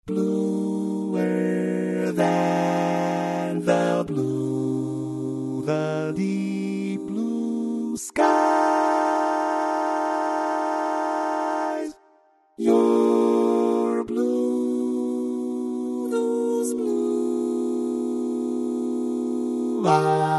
Bluer than the deep blue skies. You're blue, those blue eyes.